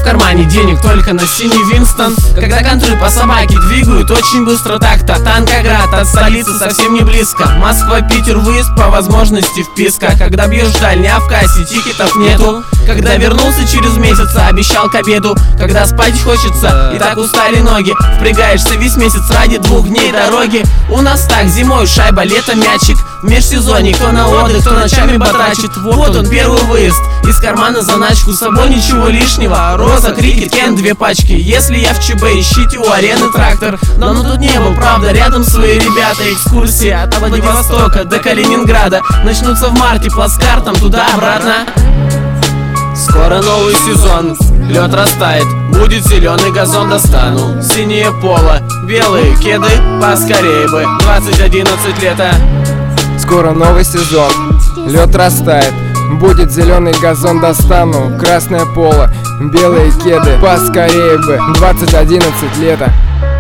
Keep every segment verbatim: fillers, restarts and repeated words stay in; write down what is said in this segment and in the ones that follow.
кармане денег только на синий Винстон. Когда контры по собаке двигают очень быстро так-то. Танкоград от столицы совсем не близко. Москва, Питер, выезд по возможности вписка. Когда бьешь дальний, а в кассе тикетов нету. Когда вернулся через месяц, обещал к обеду. Когда спать хочется и так устали ноги, впрягаешься весь месяц ради двух дней дороги. У нас так, зимой шайба, летом мячик. В межсезонье кто на отдых, кто ночами батрачит. Вот он, первый выезд. Из кармана заначку, с собой ничего лишнего. Роза, крикет, кен, две пачки. Если я в ЧБ, ищите у арены трактор. Но ну тут не был, правда, рядом свои ребята. Экскурсии от Владивостока до Калининграда начнутся в марте плацкартом туда-обратно. Скоро новый сезон, лед растает, будет зеленый газон, достану синее поло, белые кеды, поскорее бы, двадцать одиннадцать лето. Скоро новый сезон, лед растает, будет зеленый газон, достану красное поло, белые кеды, поскорее бы, двадцать одиннадцать лето.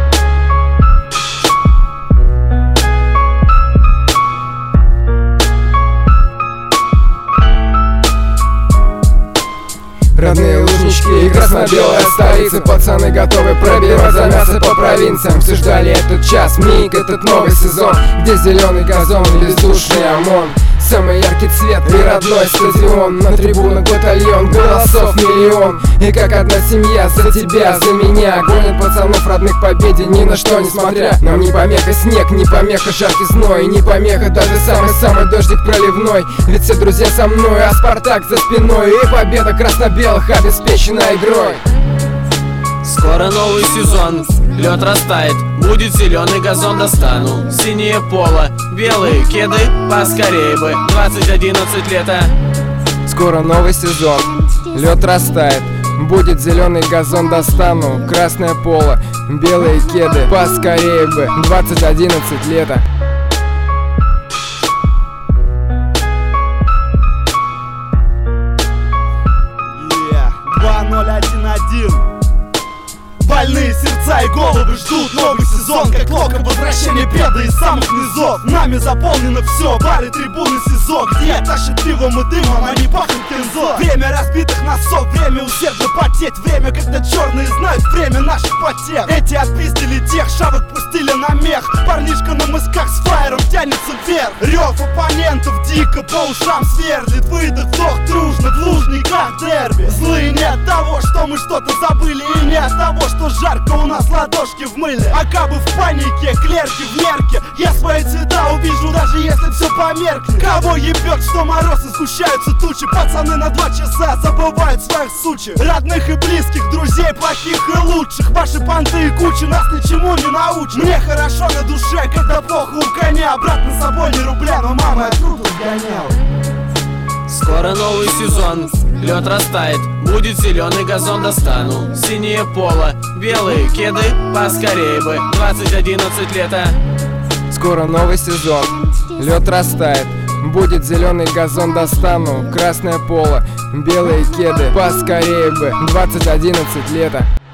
Родные лужнички и красно-белая столица. Пацаны готовы пробивать за мясо по провинциям. Все ждали этот час, миг, этот новый сезон, где зеленый газон и бездушный ОМОН. Самый яркий цвет и родной стадион. На трибунах батальон, голосов миллион. И как одна семья за тебя, за меня гонят пацанов родных победе, ни на что не смотря. Нам не помеха снег, не помеха жаркий зной, не помеха даже самый-самый дождик проливной. Ведь все друзья со мной, а Спартак за спиной. И победа красно-белых обеспечена игрой. Скоро новый сезон, лед растает, будет зеленый газон, достану синее поло, белые кеды, поскорее бы, двадцать одиннадцать лето. Скоро новый сезон, лед растает, будет зеленый газон, достану красное поло, белые кеды, поскорее бы, двадцать одиннадцать лето. два ноль один один. Больные сердца и головы ждут новый сезон, как локон возвращения беды из самых низов. Нами заполнено все, бары, трибуны, СИЗО, где тащат пивом и дымом, а не пахнет кензо. Время разбитых носов, время усердно потеть, время, когда черные знают время наших потерь. Эти отпиздили тех, шавок пустили на мех. Парнишка на мысках с фаером тянется вверх. Рев оппонентов дико по ушам сверлит. Выдох, вдох, дружно, в лужниках дерби. Злые не от того, что мы что-то забыли, и не от того, что жарко у нас ладошки в мыле. А кабы в панике, клерки в мерке. Я свои цвета увижу, даже если все померкнет. Кого ебет, что мороз и сгущаются тучи. Пацаны на два часа забывают своих сучи. Родных и близких, друзей плохих и лучших. Ваши понты и кучи нас ничему не научат. Мне хорошо на душе, когда плохо у коня. Обратно с собой не рубля, но мама откуда сгоняла. Скоро новый сезон, лед растает, будет зеленый газон, достану синее поло, белые кеды, поскорее бы, двадцать одиннадцать лето. Скоро новый сезон, лед растает, будет зеленый газон, достану красное поло, белые кеды, поскорее бы, двадцать одиннадцать лето.